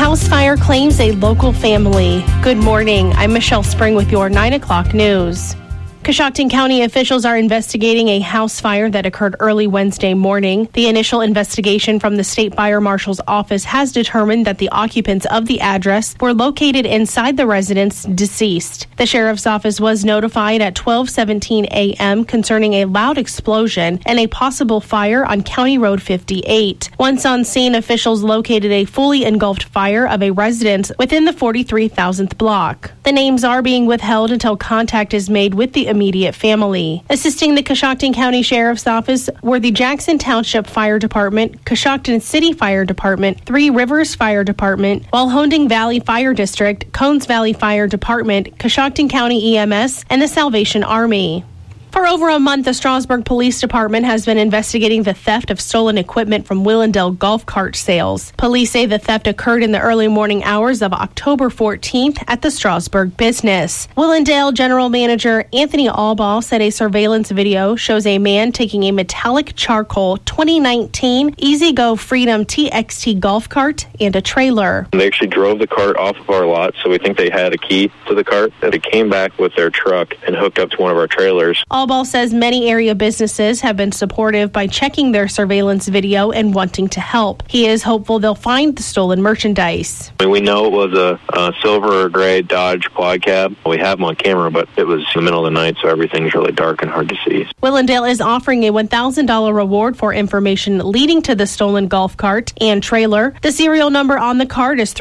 house fire claims a local family. Good morning. I'm Michelle Spring with your 9 o'clock news. Coshocton County officials are investigating a house fire that occurred early Wednesday morning. The initial investigation from the State Fire Marshal's office has determined that the occupants of the address were located inside the residence deceased. The sheriff's office was notified at 12:17 a.m. concerning a loud explosion and a possible fire on County Road 58. Once on scene, officials located a fully engulfed fire of a residence within the 43,000th block. The names are being withheld until contact is made with the immediate family. Assisting the Coshocton County Sheriff's Office were the Jackson Township Fire Department, Coshocton City Fire Department, Three Rivers Fire Department, Walhonding Valley Fire District, Cones Valley Fire Department, Coshocton County EMS, and the Salvation Army. For over a month, the Strasburg Police Department has been investigating the theft of stolen equipment from Willendale golf cart sales. Police say the theft occurred in the early morning hours of October 14th at the Strasburg business. Willendale General Manager Anthony Allball said a surveillance video shows a man taking a metallic charcoal 2019 EasyGo Freedom TXT golf cart and a trailer. They actually drove the cart off of our lot, so we think they had a key to the cart. They came back with their truck and hooked up to one of our trailers. Allball says many area businesses have been supportive by checking their surveillance video and wanting to help. He is hopeful they'll find the stolen merchandise. We know it was a silver or gray Dodge quad cab. We have them on camera, but it was in the middle of the night, so everything's really dark and hard to see. Willendale is offering a $1,000 reward for information leading to the stolen golf cart and trailer. The serial number on the cart is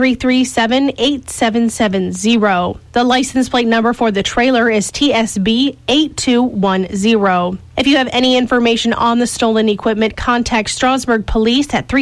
337-8770. The license plate number for the trailer is TSB 8210. If you have any information on the stolen equipment, contact Strasburg Police at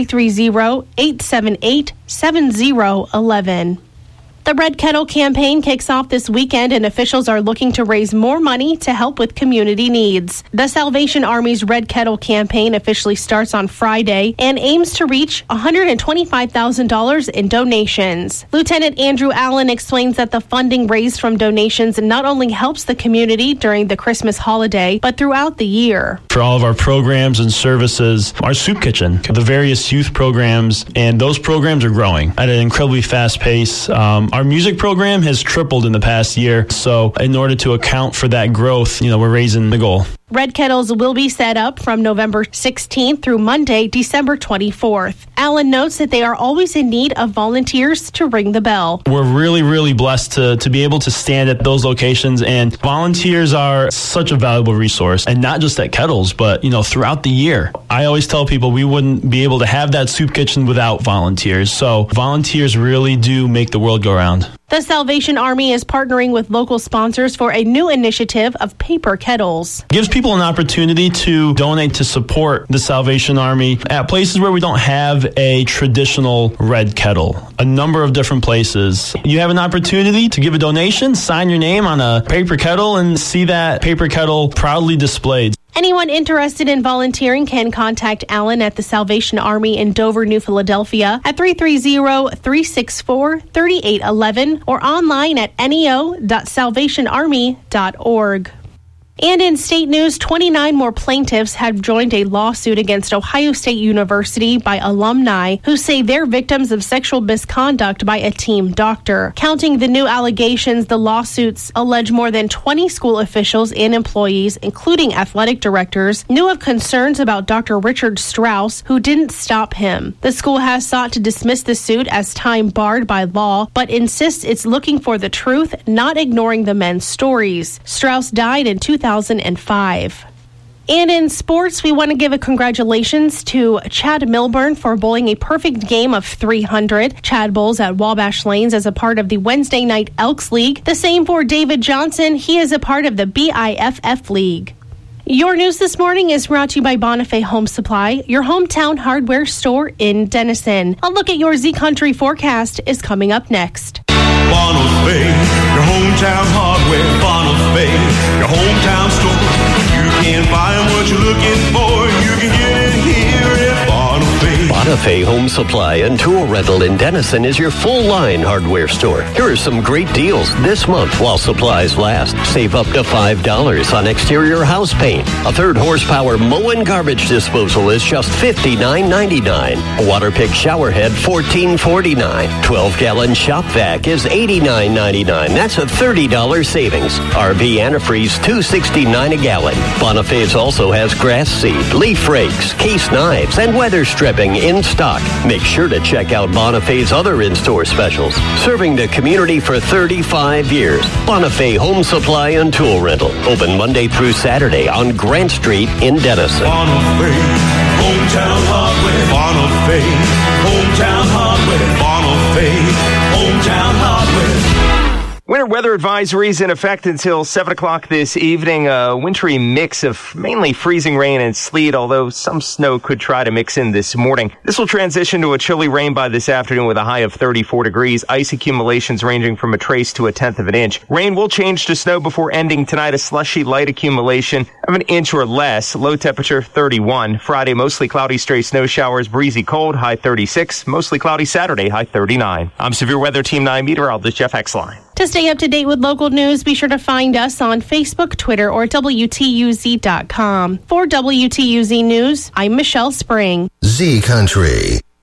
330-878-7011. The Red Kettle campaign kicks off this weekend, and officials are looking to raise more money to help with community needs. The Salvation Army's Red Kettle campaign officially starts on Friday and aims to reach $125,000 in donations. Lieutenant Andrew Allen explains that the funding raised from donations not only helps the community during the Christmas holiday, but throughout the year. For all of our programs and services, our soup kitchen, the various youth programs, and those programs are growing at an incredibly fast pace. Our music program has tripled in the past year, so in order to account for that growth, we're raising the goal. Red Kettles will be set up from November 16th through Monday, December 24th. Allen notes that they are always in need of volunteers to ring the bell. We're really, really blessed to be able to stand at those locations, and volunteers are such a valuable resource, and not just at Kettles, but, throughout the year. I always tell people we wouldn't be able to have that soup kitchen without volunteers, so volunteers really do make the world go round. The Salvation Army is partnering with local sponsors for a new initiative of paper kettles. Gives people an opportunity to donate to support the Salvation Army at places where we don't have a traditional red kettle. A number of different places. You have an opportunity to give a donation, sign your name on a paper kettle, and see that paper kettle proudly displayed. Anyone interested in volunteering can contact Allen at the Salvation Army in Dover, New Philadelphia at 330-364-3811 or online at neo.salvationarmy.org. And in state news, 29 more plaintiffs have joined a lawsuit against Ohio State University by alumni who say they're victims of sexual misconduct by a team doctor. Counting the new allegations, the lawsuits allege more than 20 school officials and employees, including athletic directors, knew of concerns about Dr. Richard Strauss, who didn't stop him. The school has sought to dismiss the suit as time barred by law, but insists it's looking for the truth, not ignoring the men's stories. Strauss died in 2005. And in sports, we want to give a congratulations to Chad Milburn for bowling a perfect game of 300. Chad bowls at Wabash Lanes as a part of the Wednesday Night Elks League. The same for David Johnson. He is a part of the BIFF League. Your news this morning is brought to you by Bonifay Home Supply, your hometown hardware store in Denison. A look at your Z-Country forecast is coming up next. Bonifay, your hometown hardware. Bonifay, your hometown store. You can find what you're looking for. You can get it here at Bonifay. Bonifay Home Supply and Tool Rental in Denison is your full-line hardware store. Here are some great deals this month while supplies last. Save up to $5 on exterior house paint. A 3rd horsepower mow and garbage disposal is just $59.99. A water pick shower head, $14.49. 12-gallon shop vac is $89.99. That's a $30 savings. RV antifreeze, $2.69 a gallon. Bonifay's also has grass seed, leaf rakes, case knives, and weather stripping in stock. Make sure to check out Bonifay's other in-store specials. Serving the community for 35 years. Bonifay Home Supply and Tool Rental. Open Monday through Saturday on Grant Street in Denison. Bonifay, hometown hardware. Bonifay, hometown hardware. Bonifay, hometown hardware. Winter weather advisories in effect until 7 o'clock this evening. A wintry mix of mainly freezing rain and sleet, although some snow could try to mix in this morning. This will transition to a chilly rain by this afternoon with a high of 34 degrees. Ice accumulations ranging from a trace to 1/10 of an inch. Rain will change to snow before ending tonight. A slushy light accumulation of an inch or less. Low temperature 31. Friday, mostly cloudy, stray snow showers. Breezy cold, high 36. Mostly cloudy Saturday, high 39. I'm Severe Weather Team 9 meteorologist Jeff Exline. To stay up to date with local news, be sure to find us on Facebook, Twitter, or WTUZ.com. For WTUZ News, I'm Michelle Spring. Z Country.